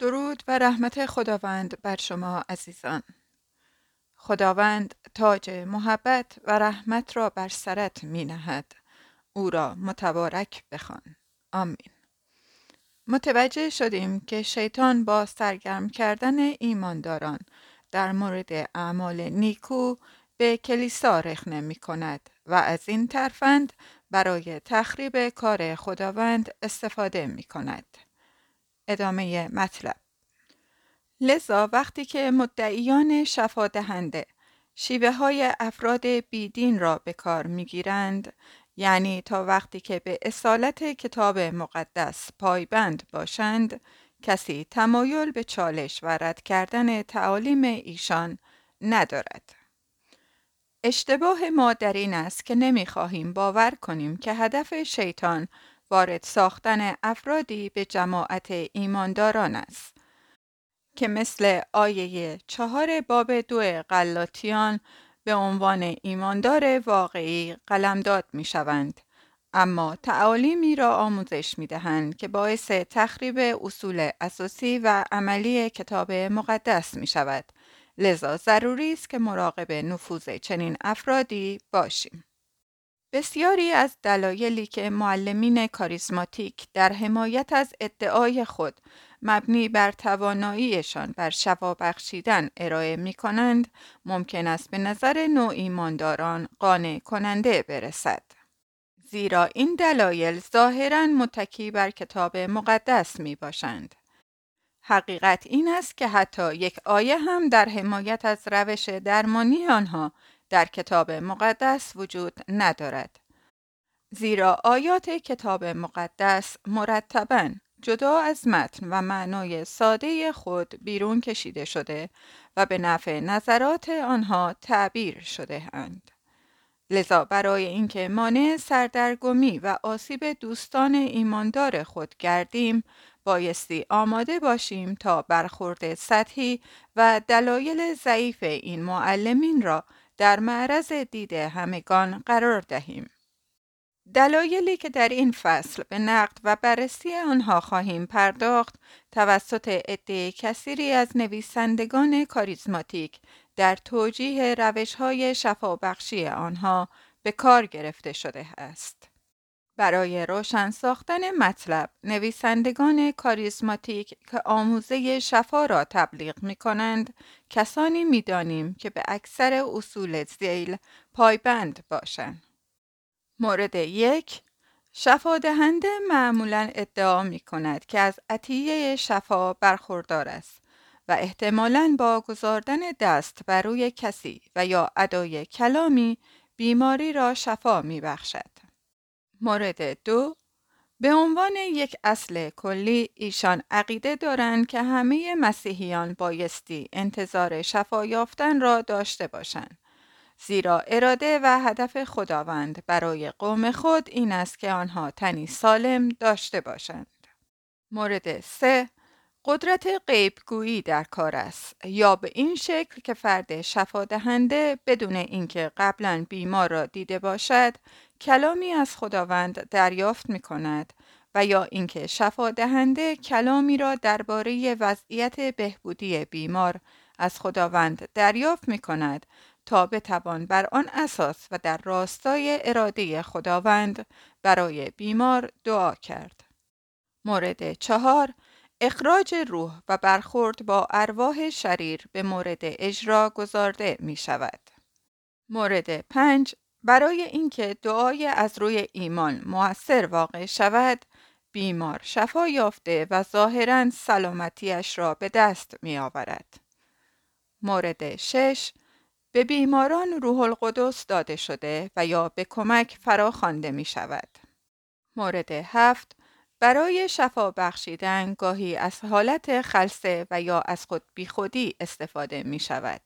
درود و رحمت خداوند بر شما عزیزان. خداوند تاج محبت و رحمت را بر سرت می نهد. او را متبارک بخوان. آمین. متوجه شدیم که شیطان با سرگرم کردن ایمانداران در مورد اعمال نیکو به کلیسا رخنه می کند و از این ترفند برای تخریب کار خداوند استفاده می کند. ادامه مطلب. لذا وقتی که مدعیان شفادهنده شیوه های افراد بیدین را به کار می گیرند، یعنی تا وقتی که به اصالت کتاب مقدس پایبند باشند، کسی تمایل به چالش و رد کردن تعالیم ایشان ندارد. اشتباه ما در این است که نمی خواهیم باور کنیم که هدف شیطان وارد ساختن افرادی به جماعت ایمانداران است، که مثل آیه 4 باب 2 غلاطیان به عنوان ایماندار واقعی قلمداد می شوند، اما تعالیمی را آموزش می دهند که باعث تخریب اصول اساسی و عملی کتاب مقدس می شود. لذا ضروری است که مراقب نفوذ چنین افرادی باشیم. بسیاری از دلایلی که معلمین کاریزماتیک در حمایت از ادعای خود مبنی بر تواناییشان بر شفا بخشیدن ارائه می کنند، ممکن است به نظر نوایمانداران قانع کننده برسد. زیرا این دلایل ظاهراً متکی بر کتاب مقدس می باشند. حقیقت این است که حتی یک آیه هم در حمایت از روش درمانی آنها در کتاب مقدس وجود ندارد. زیرا آیات کتاب مقدس مرتباً جدا از متن و معنای ساده خود بیرون کشیده شده و به نفع نظرات آنها تعبیر شده اند. لذا برای اینکه مانع سردرگمی و آسیب دوستان ایماندار خود گردیم، بایستی آماده باشیم تا برخورد سطحی و دلایل ضعیف این معلمین را در معرض دید همگان قرار دهیم. دلایلی که در این فصل به نقد و بررسی آنها خواهیم پرداخت توسط عده کثیری از نویسندگان کاریزماتیک در توجیه روش‌های شفابخشی آنها به کار گرفته شده است. برای روشن ساختن مطلب، نویسندگان کاریزماتیک که آموزه شفا را تبلیغ می کنند، کسانی می دانیم که به اکثر اصول ذیل پایبند باشند. مورد 1. شفادهنده معمولاً ادعا می کند که از عطیه شفا برخوردار است و احتمالاً با گذاردن دست بر روی کسی و یا ادای کلامی بیماری را شفا می بخشد. مورد 2. به عنوان یک اصل کلی ایشان عقیده دارند که همه مسیحیان بایستی انتظار شفا یافتن را داشته باشند، زیرا اراده و هدف خداوند برای قوم خود این است که آنها تنی سالم داشته باشند. مورد 3. قدرت غیبگویی در کار است، یا به این شکل که فرد شفادهنده بدون اینکه قبلاً بیمار را دیده باشد کلامی از خداوند دریافت می کند، و یا اینکه شفادهنده کلامی را درباره وضعیت بهبودی بیمار از خداوند دریافت می کند تا بتوان بر آن اساس و در راستای اراده خداوند برای بیمار دعا کرد. مورد 4. اخراج روح و برخورد با ارواح شریر به مورد اجرا گذارده می شود. مورد 5. برای اینکه دعای از روی ایمان مؤثر واقع شود، بیمار شفا یافته و ظاهراً سلامتیش را به دست می آورد. مورد 6. به بیماران روح القدس داده شده و یا به کمک فراخوانده می شود. مورد 7. برای شفا بخشیدن گاهی از حالت خلسه و یا از خود بیخودی استفاده می شود.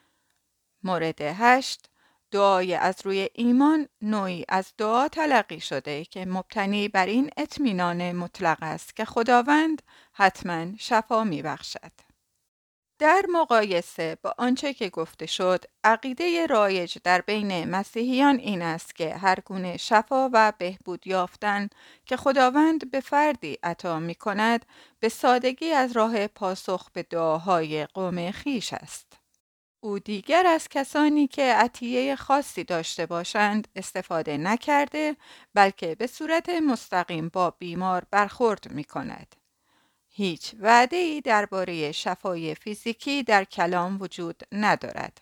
مورد 8. دعای از روی ایمان نوعی از دعا تلقی شده که مبتنی بر این اطمینان مطلق است که خداوند حتما شفا می بخشد. در مقایسه با آنچه که گفته شد، عقیده رایج در بین مسیحیان این است که هر گونه شفا و بهبود یافتن که خداوند به فردی عطا می کند، به سادگی از راه پاسخ به دعاهای قوم خیش است. او دیگر از کسانی که عطیه خاصی داشته باشند استفاده نکرده، بلکه به صورت مستقیم با بیمار برخورد می کند. هیچ وعده‌ای درباره شفای فیزیکی در کلام وجود ندارد.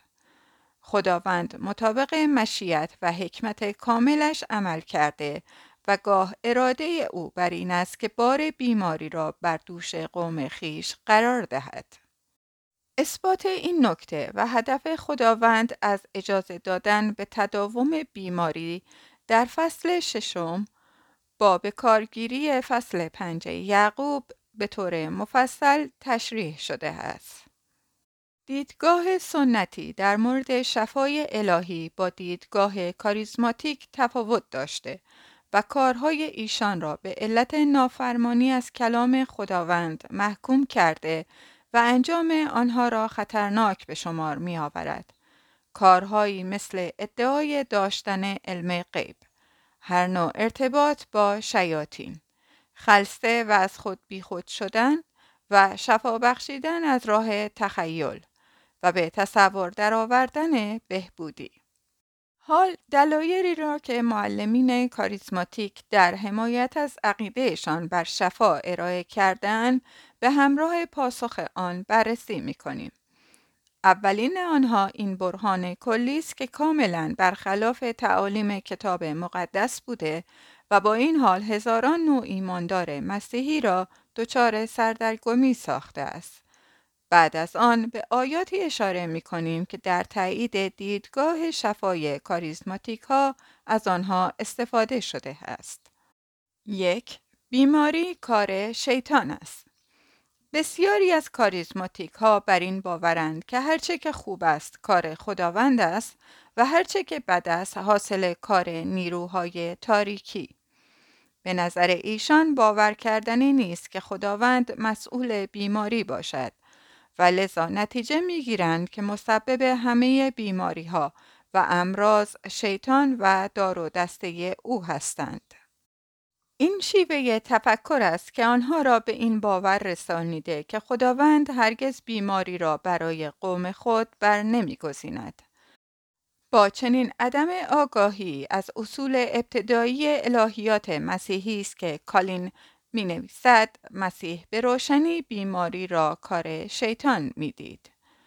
خداوند مطابق مشیت و حکمت کاملش عمل کرده و گاه اراده او بر این است که بار بیماری را بر دوش قوم خیش قرار دهد. اثبات این نکته و هدف خداوند از اجازه دادن به تداوم بیماری در فصل ششم با به کارگیری فصل 5 یعقوب به طور مفصل تشریح شده است. دیدگاه سنتی در مورد شفای الهی با دیدگاه کاریزماتیک تفاوت داشته و کارهای ایشان را به علت نافرمانی از کلام خداوند محکوم کرده و انجام آنها را خطرناک به شمار می آورد. کارهایی مثل ادعای داشتن علم غیب، هر نوع ارتباط با شیاطین، خلسه و از خود بیخود شدن و شفا بخشیدن از راه تخیل و به تصور درآوردن بهبودی. حال دلایلی را که معلمین کاریزماتیک در حمایت از عقیدهشان بر شفا ارائه کردند به همراه پاسخ آن بررسی می‌کنیم. اولین آنها این برهان کلی است که کاملاً برخلاف تعالیم کتاب مقدس بوده و با این حال هزاران نوع ایماندار مسیحی را دچار سردرگمی ساخته است. بعد از آن به آیاتی اشاره می کنیم که در تایید دیدگاه شفای کاریزماتیک ها از آنها استفاده شده است. 1. بیماری کار شیطان است. بسیاری از کاریزماتیک ها بر این باورند که هرچه که خوب است کار خداوند است و هرچه که بد است حاصل کار نیروهای تاریکی. به نظر ایشان باور کردنی نیست که خداوند مسئول بیماری باشد و لذا نتیجه میگیرند که مسبب همه بیماری ها و امراض شیطان و دار و دسته او هستند. این شیوه تفکر است که آنها را به این باور رسانیده که خداوند هرگز بیماری را برای قوم خود بر نمی‌گزیند. با چنین عدم آگاهی از اصول ابتدایی الهیات مسیحی است که کالین می نویسد مسیح به روشنی بیماری را کار شیطان می دید.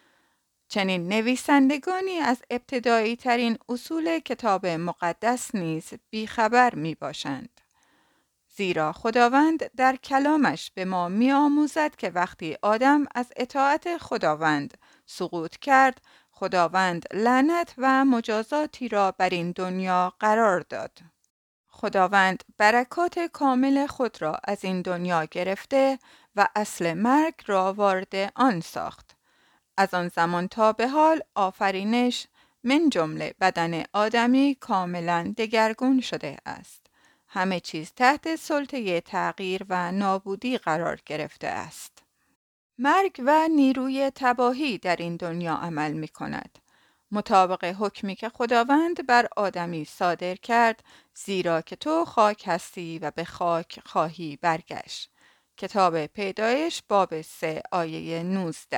چنین نویسندگانی از ابتدایی ترین اصول کتاب مقدس نیز بیخبر می باشند. زیرا خداوند در کلامش به ما می آموزد که وقتی آدم از اطاعت خداوند سقوط کرد، خداوند لعنت و مجازاتی را بر این دنیا قرار داد. خداوند برکات کامل خود را از این دنیا گرفته و اصل مرگ را وارد آن ساخت. از آن زمان تا به حال آفرینش من جمله بدن آدمی کاملا دگرگون شده است. همه چیز تحت سلطه تغییر و نابودی قرار گرفته است. مرگ و نیروی تباهی در این دنیا عمل می کند. مطابق حکمی که خداوند بر آدمی صادر کرد، زیرا که تو خاک هستی و به خاک خواهی برگشت. کتاب پیدایش باب 3 آیه 19.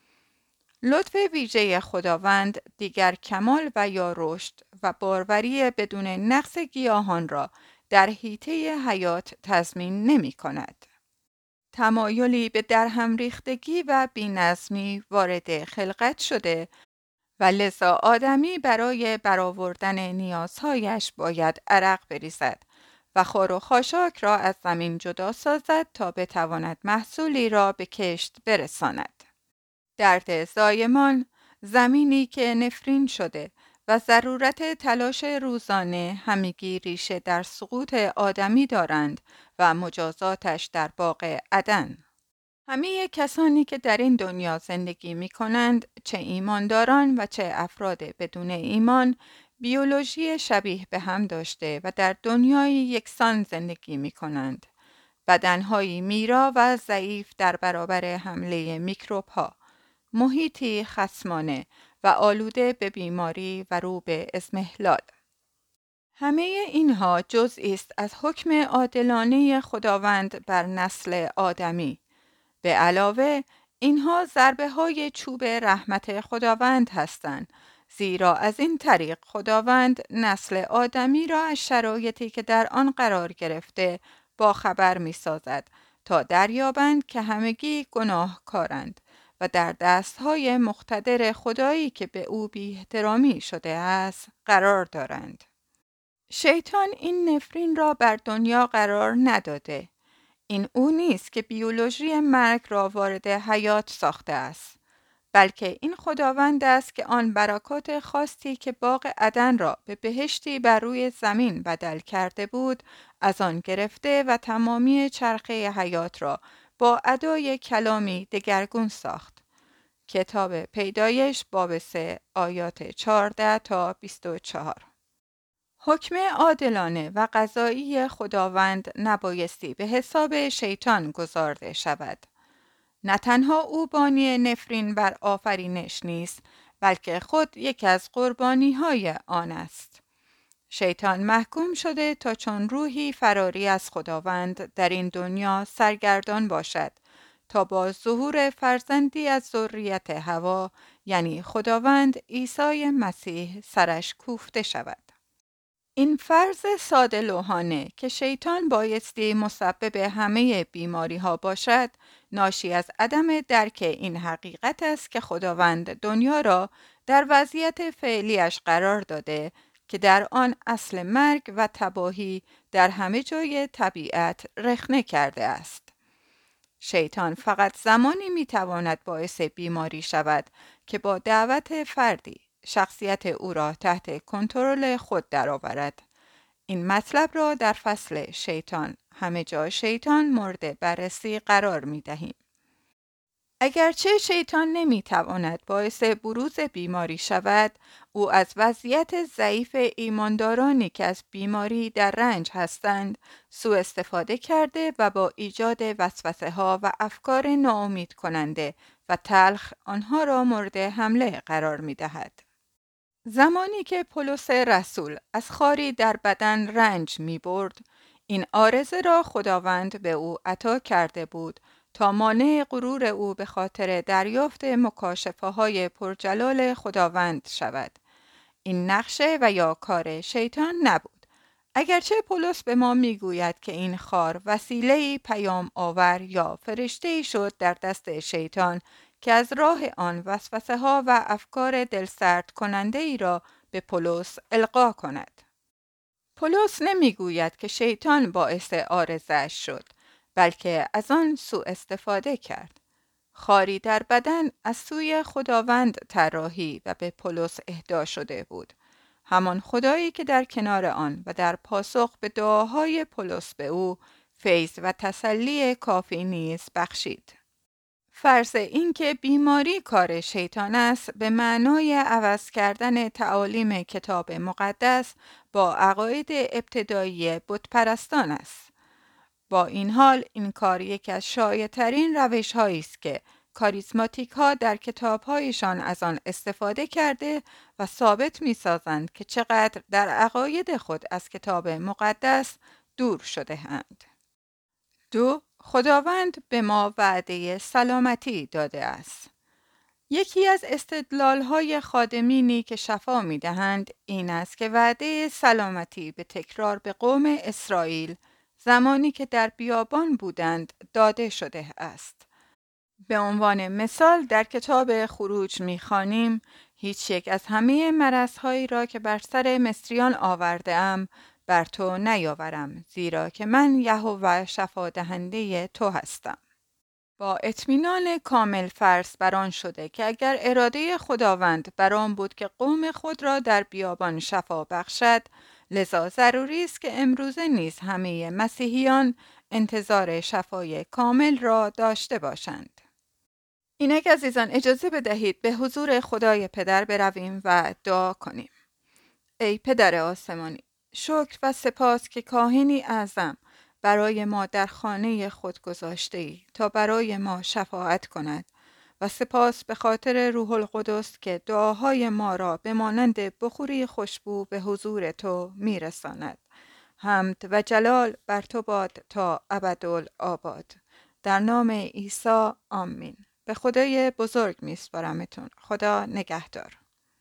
لطف ویژه خداوند دیگر کمال و یا رشد و باروری بدون نقص گیاهان را در حیطه حیات تضمین نمی کند. تمایلی به درهم ریختگی و بی‌نظمی وارد خلقت شده و لذا آدمی برای برآوردن نیازهایش باید عرق بریزد و خار و خاشاک را از زمین جدا سازد تا بتواند محصولی را به کشت برساند. درد زایمان، زمینی که نفرین شده و ضرورت تلاش روزانه همگی ریشه در سقوط آدمی دارند و مجازاتش در باغ عدن. همه کسانی که در این دنیا زندگی می کنند، چه ایمانداران و چه افراد بدون ایمان، بیولوژی شبیه به هم داشته و در دنیای یکسان زندگی می کنند. بدنهایی میرا و ضعیف در برابر حمله میکروب ها. محیطی خصمانه و آلوده به بیماری و رو به اضمحلال. همه اینها جزئی است از حکم عادلانه خداوند بر نسل آدمی. به علاوه اینها ضربه‌های چوب رحمت خداوند هستند، زیرا از این طریق خداوند نسل آدمی را از شرایطی که در آن قرار گرفته با خبر می‌سازد تا دریابند که همگی گناهکارند و در دستهای مقتدر خدایی که به او بی‌احترامی شده است قرار دارند. شیطان این نفرین را بر دنیا قرار نداده. این او نیست که بیولوژی مرگ را وارد حیات ساخته است، بلکه این خداوند است که آن برکات خاصی که باغ عدن را به بهشتی بر روی زمین بدل کرده بود از آن گرفته و تمامی چرخه حیات را با ادای کلامی دگرگون ساخت. کتاب پیدایش باب 3 آیات 14 تا 24. حکم عادلانه و قضایی خداوند نبایستی به حساب شیطان گزارده شود. نه تنها او بانی نفرین بر آفرینش نیست، بلکه خود یکی از قربانی‌های آن است. شیطان محکوم شده تا چون روحی فراری از خداوند در این دنیا سرگردان باشد تا با ظهور فرزندی از ذریت حوا یعنی خداوند عیسی مسیح سرش کوفته شود. این فرض ساده لوحانه که شیطان بایستی مسبب همه بیماری ها باشد، ناشی از عدم درک این حقیقت است که خداوند دنیا را در وضعیت فعلیش قرار داده که در آن اصل مرگ و تباهی در همه جای طبیعت رخنه کرده است. شیطان فقط زمانی میتواند باعث بیماری شود که با دعوت فردی شخصیت او را تحت کنترل خود درآورد. این مطلب را در فصل شیطان همه جا شیطان مورد بررسی قرار می دهیم. اگرچه شیطان نمی تواند باعث بروز بیماری شود، او از وضعیت ضعیف ایماندارانی که از بیماری در رنج هستند سوء استفاده کرده و با ایجاد وسوسه ها و افکار ناامید کننده و تلخ آنها را مورد حمله قرار می دهد. زمانی که پولس رسول از خاری در بدن رنج می برد، این عارضه را خداوند به او عطا کرده بود تا مانع غرور او به خاطر دریافت مکاشفه های پرجلال خداوند شود. این نقشه و یا کار شیطان نبود. اگرچه پولس به ما می گوید که این خار وسیله‌ای پیام آور یا فرشته‌ای شد در دست شیطان که از راه آن وسوسه ها و افکار دلسرد کننده ای را به پولس القا کند. پولس نمی گوید که شیطان باعث عارضه‌اش شد، بلکه از آن سوء استفاده کرد. خاری در بدن از سوی خداوند طراحی و به پولس اهدا شده بود. همان خدایی که در کنار آن و در پاسخ به دعاهای پولس به او فیض و تسلی کافی نیز بخشید. فرض این که بیماری کار شیطان است به معنای عوض کردن تعالیم کتاب مقدس با عقاید ابتدایی بتپرستان است. با این حال این کار یکی از شایع‌ترین روش‌هایی است که کاریزماتیک ها در کتاب‌هایشان از آن استفاده کرده و ثابت می‌سازند که چقدر در عقاید خود از کتاب مقدس دور شده اند. 2. خداوند به ما وعده سلامتی داده است. یکی از استدلال‌های خادمینی که شفا می‌دهند این است که وعده سلامتی به تکرار به قوم اسرائیل زمانی که در بیابان بودند داده شده است. به عنوان مثال در کتاب خروج می‌خوانیم هیچ یک از همه مرض‌هایی را که بر سر مصریان آورده‌ام بر تو نیاورم، زیرا که من یهوه شفا دهنده تو هستم. با اطمینان کامل فرض بر آن شده که اگر اراده خداوند بر آن بود که قوم خود را در بیابان شفا بخشد، لذا ضروری است که امروزه نیز همه مسیحیان انتظار شفای کامل را داشته باشند. اینک عزیزان اجازه بدهید به حضور خدای پدر برویم و دعا کنیم. ای پدر آسمانی، شکر و سپاس که کاهنی اعظم برای ما در خانه خود گذاشته ای تا برای ما شفاعت کند و سپاس به خاطر روح القدس که دعاهای ما را به مانند بخوری خوشبو به حضور تو میرساند. حمد و جلال بر تو باد تا ابدالآباد. در نام عیسی آمین. به خدای بزرگ میسپارمتون. خدا نگهدار.